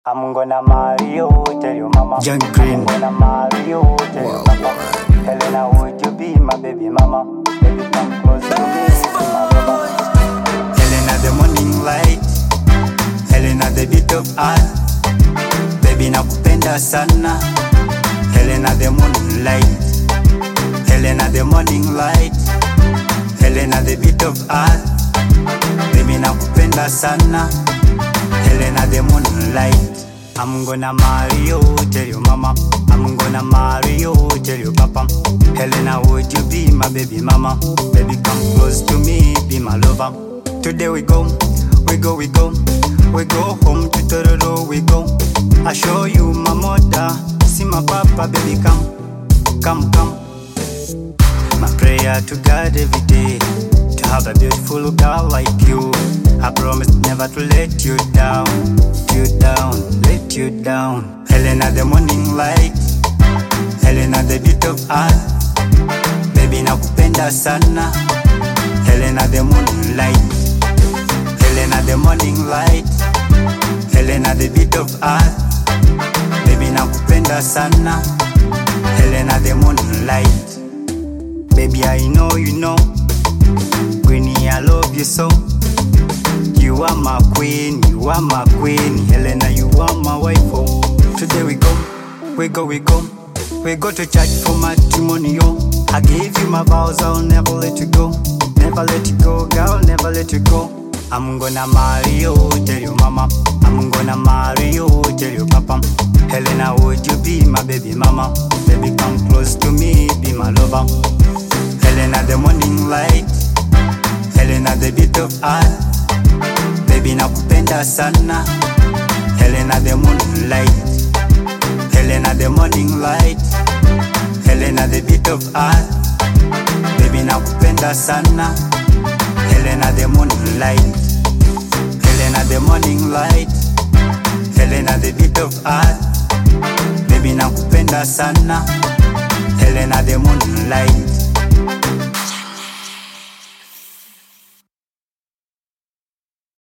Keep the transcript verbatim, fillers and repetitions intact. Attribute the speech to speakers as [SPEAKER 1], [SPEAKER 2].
[SPEAKER 1] I'm gonna marry you, tell your mama.
[SPEAKER 2] Young Green.
[SPEAKER 1] I'm gonna marry you, tell your papa. Helena, would you be my baby mama? Baby, come close to me, be my lover.
[SPEAKER 2] Helena, the morning light. Helena, the beat of heart. Baby, nakupenda sana. Helena, the morning light. Helena, the morning light. Helena, the beat of heart. Baby, nakupenda sana. Helena, the morning light. I'm gonna marry you, tell your mama. I'm gonna marry you, tell your papa. Helena, would you be my baby mama? Baby, come close to me, be my lover. Today we go, we go, we go. We go home to Tororo, we go. I show you my mother, see my papa, baby, come, come, come. My prayer to God every day, to have a beautiful girl like you. I promise never to let you down, you down, let you down. Helena, the morning light. Helena, the beat of heart. Baby, nakupenda sana. Helena, the morning light. Helena, the morning light. Helena, the beat of heart. Baby, nakupenda sana. Helena, the morning light. Baby, I know you know. Queenie, I love you so. You are my queen, you are my queen. Helena, you are my wife. Oh. Today we go, we go, we go. We go to church for matrimonial. I gave you my vows, I'll never let you go. Never let you go, girl, never let you go. I'm gonna marry you, tell your mama. I'm gonna marry you, tell your papa. Helena, would you be my baby mama? Baby, come close to me, be my lover. Helena, the morning light. Helena, the beat of heart. Baby, nakupenda sana. Helena, the morning light. Helena, the morning light. Helena, the beat of heart. Baby, nakupenda sana. Helena, the morning light. Helena, the morning light. Helena, the beat of heart. Baby, nakupenda sana. Helena, the morning light.